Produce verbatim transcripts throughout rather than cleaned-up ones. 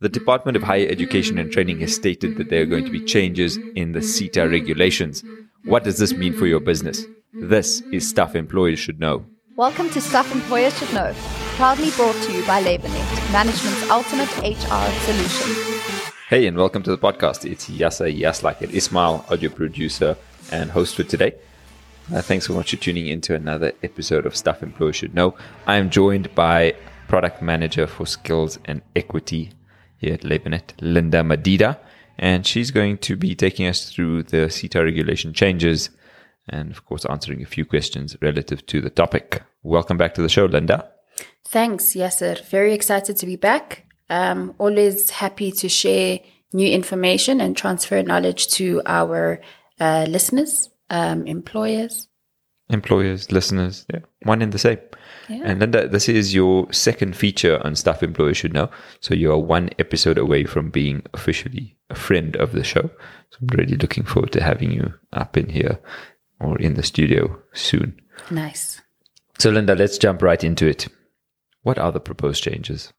The Department of Higher Education and Training has stated that there are going to be changes in the SETA regulations. What does this mean for your business? This is Stuff Employers Should Know. Welcome to Stuff Employers Should Know, proudly brought to you by LabourNet, management's ultimate H R solution. Hey, and welcome to the podcast. It's Yasa Yaslak and Ismail, audio producer and host for today. Uh, thanks so much for tuning in to another episode of Stuff Employers Should Know. I am joined by Product Manager for Skills and Equity here at LabourNet, Linda Madida, and she's going to be taking us through the SETA regulation changes and, of course, answering a few questions relative to the topic. Welcome back to the show, Linda. Thanks, Yasser. Very excited to be back. Um, always happy to share new information and transfer knowledge to our uh, listeners, um, employers. Employers, listeners, yeah, one and the same. Yeah. And Linda, this is your second feature on Stuff Employers Should Know. So you are one episode away from being officially a friend of the show. So I'm really looking forward to having you up in here or in the studio soon. Nice. So Linda, let's jump right into it. What are the proposed changes?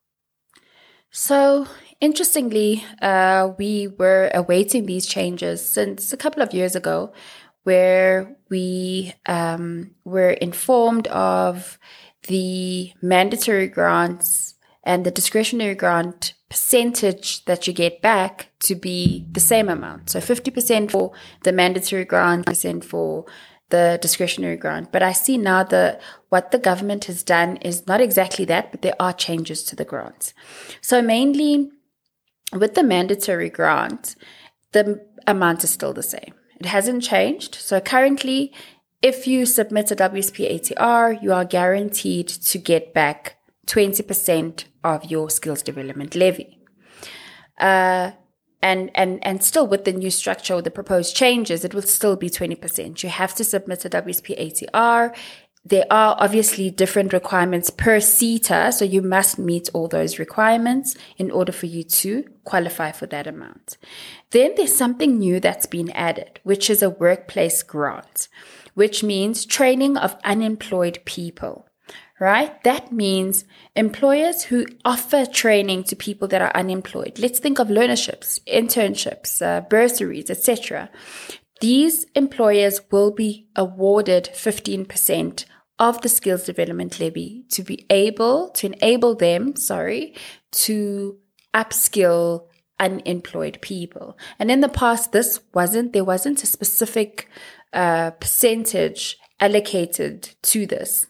So, interestingly, uh, we were awaiting these changes since a couple of years ago, where we um, were informed of the mandatory grants and the discretionary grant percentage that you get back to be the same amount. So fifty percent for the mandatory grant, percent for the discretionary grant. But I see now that what the government has done is not exactly that, but there are changes to the grants. So mainly with the mandatory grant, the amount is still the same. It hasn't changed. So currently, if you submit a W S P A T R, you are guaranteed to get back twenty percent of your skills development levy. Uh, And, and, and still with the new structure or the proposed changes, it will still be twenty percent. You have to submit a W S P A T R. There are obviously different requirements per SETA, so you must meet all those requirements in order for you to qualify for that amount. Then there's something new that's been added, which is a workplace grant, which means training of unemployed people. Right? That means employers who offer training to people that are unemployed. Let's think of learnerships, internships, uh, bursaries, et cetera. These employers will be awarded fifteen percent of the skills development levy to be able to enable them, sorry, to upskill unemployed people. And in the past, this wasn't, there wasn't a specific uh, percentage allocated to this.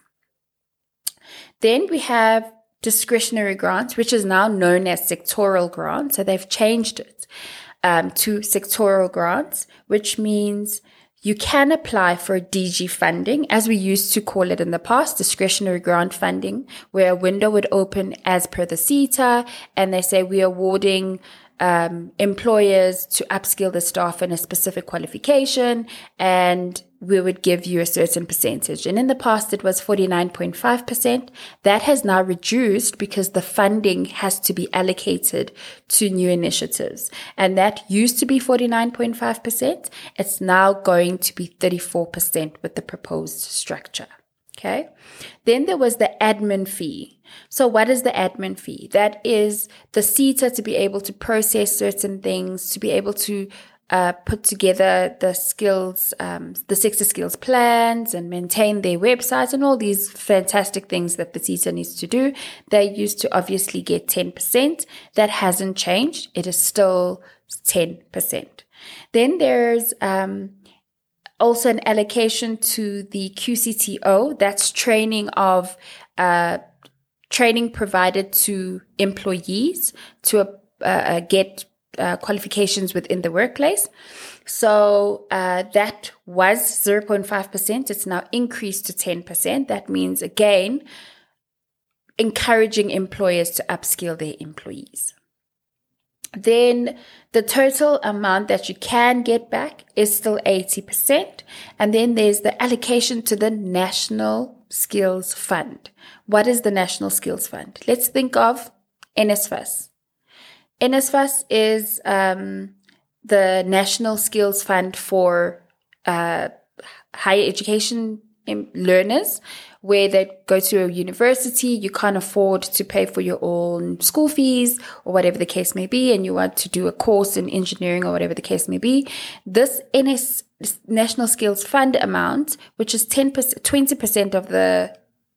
Then we have discretionary grants, which is now known as sectoral grants. So they've changed it um, to sectoral grants, which means you can apply for D G funding, as we used to call it in the past, discretionary grant funding, where a window would open as per the SETA, and they say we're awarding um, employers to upskill the staff in a specific qualification, and we would give you a certain percentage. And in the past, it was forty-nine point five percent. That has now reduced because the funding has to be allocated to new initiatives. And that used to be forty-nine point five percent. It's now going to be thirty-four percent with the proposed structure. Okay. Then there was the admin fee. So what is the admin fee? That is the SETA to be able to process certain things, to be able to Uh, put together the skills, um, the sector skills plans and maintain their websites and all these fantastic things that the SETA needs to do. They used to obviously get ten percent. That hasn't changed. It is still ten percent. Then there's um, also an allocation to the Q C T O. That's training of uh, training provided to employees to uh, uh, get Uh, qualifications within the workplace. So uh, that was zero point five percent. It's now increased to ten percent. That means, again, encouraging employers to upskill their employees. Then the total amount that you can get back is still eighty percent. And then there's the allocation to the National Skills Fund. What is the National Skills Fund? Let's think of N S F A S. N S F A S is um, the National Skills Fund for uh, higher education learners, where they go to a university, you can't afford to pay for your own school fees or whatever the case may be, and you want to do a course in engineering or whatever the case may be. This N S National Skills Fund amount, which is ten percent, twenty percent of the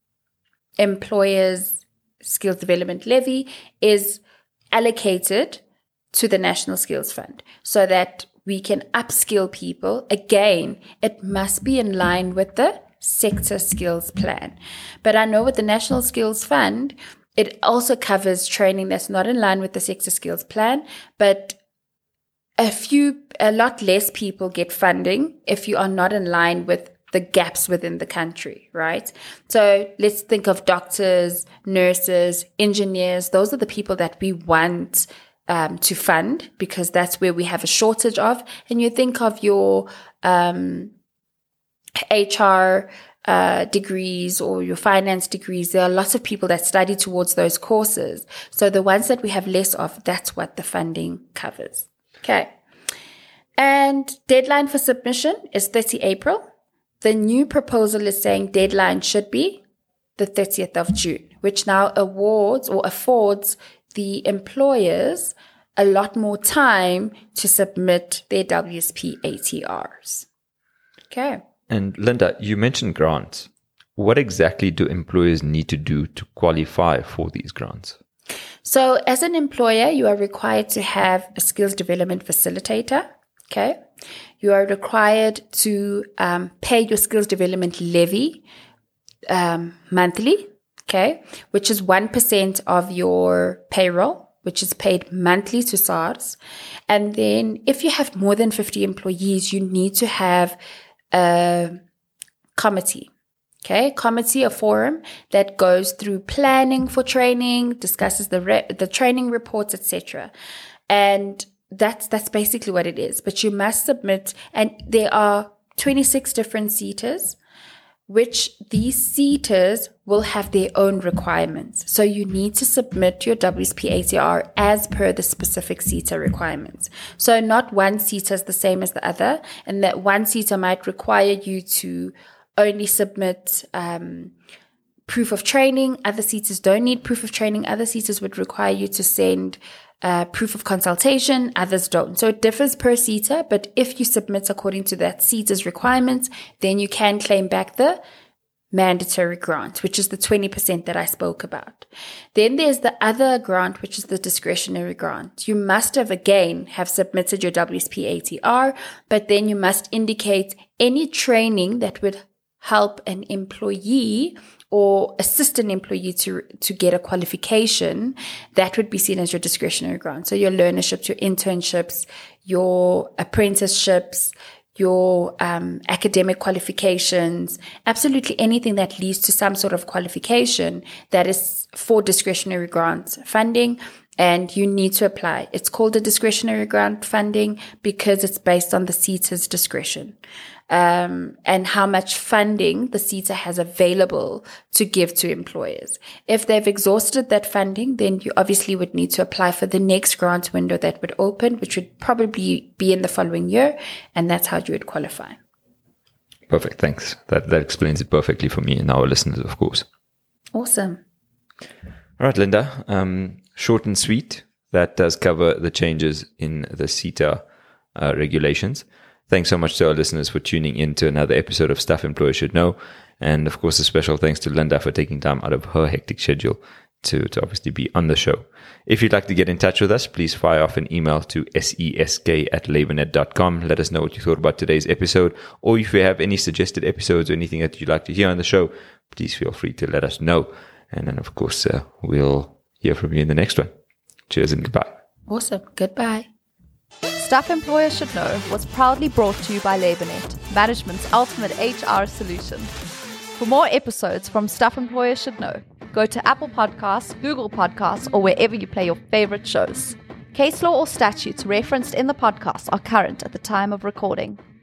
employer's skills development levy, is allocated to the National Skills Fund so that we can upskill people. Again, it must be in line with the sector skills plan. But I know with the National Skills Fund, it also covers training that's not in line with the sector skills plan, but a few, a lot less people get funding if you are not in line with the gaps within the country, right? So let's think of doctors, nurses, engineers. Those are the people that we want um, to fund because that's where we have a shortage of. And you think of your um, H R uh, degrees or your finance degrees. There are lots of people that study towards those courses. So the ones that we have less of, that's what the funding covers. Okay. And deadline for submission is thirtieth of April. The new proposal is saying deadline should be the thirtieth of June, which now awards or affords the employers a lot more time to submit their W S P A T Rs. Okay. And Linda, you mentioned grants. What exactly do employers need to do to qualify for these grants? So as an employer, you are required to have a skills development facilitator. Okay. You are required to um, pay your skills development levy um, monthly. Okay. Which is one percent of your payroll, which is paid monthly to SARS. And then if you have more than fifty employees, you need to have a committee. Okay, committee, a forum that goes through planning for training, discusses the re- the training reports, et cetera. And that's that's basically what it is. But you must submit, and there are twenty-six different SETAs, which these SETAs will have their own requirements. So you need to submit your W S P A T R as per the specific SETA requirements. So not one SETA is the same as the other, and that one SETA might require you to only submit um, proof of training. Other SETAs don't need proof of training. Other SETAs would require you to send uh, proof of consultation. Others don't. So it differs per SETA, but if you submit according to that SETA's requirements, then you can claim back the mandatory grant, which is the twenty percent that I spoke about. Then there's the other grant, which is the discretionary grant. You must have, again, have submitted your W S P A T R, but then you must indicate any training that would help an employee or assist an employee to to get a qualification. That would be seen as your discretionary grant. So your learnerships, your internships, your apprenticeships, your um, academic qualifications, absolutely anything that leads to some sort of qualification that is for discretionary grant funding, and you need to apply. It's called a discretionary grant funding because it's based on the SETA's discretion. Um, and how much funding the SETA has available to give to employers. If they've exhausted that funding, then you obviously would need to apply for the next grant window that would open, which would probably be in the following year, and that's how you would qualify. Perfect, thanks. That that explains it perfectly for me and our listeners, of course. Awesome. All right, Linda, um, short and sweet. That does cover the changes in the SETA uh, regulations. Thanks so much to our listeners for tuning in to another episode of Stuff Employers Should Know. And of course, a special thanks to Linda for taking time out of her hectic schedule to, to obviously be on the show. If you'd like to get in touch with us, please fire off an email to sesk at labornet dot com. Let us know what you thought about today's episode. Or if you have any suggested episodes or anything that you'd like to hear on the show, please feel free to let us know. And then, of course, uh, we'll hear from you in the next one. Cheers and goodbye. Awesome. Goodbye. Stuff Employers Should Know was proudly brought to you by LaborNet, management's ultimate H R solution. For more episodes from Stuff Employers Should Know, go to Apple Podcasts, Google Podcasts, or wherever you play your favorite shows. Case law or statutes referenced in the podcast are current at the time of recording.